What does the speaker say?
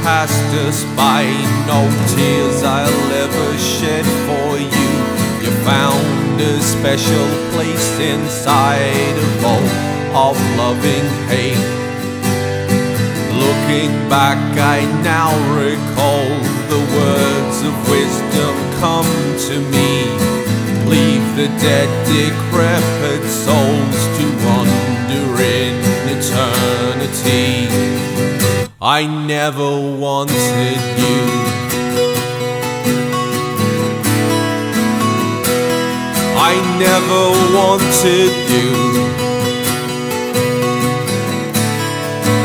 passed us by. No tears I'll ever shed for you. You found a special place inside a vault of loving hate. Looking back, I now recall the words of wisdom come to me. Leave the dead, decrepit souls to wander in eternity. I never wanted you. I never wanted you.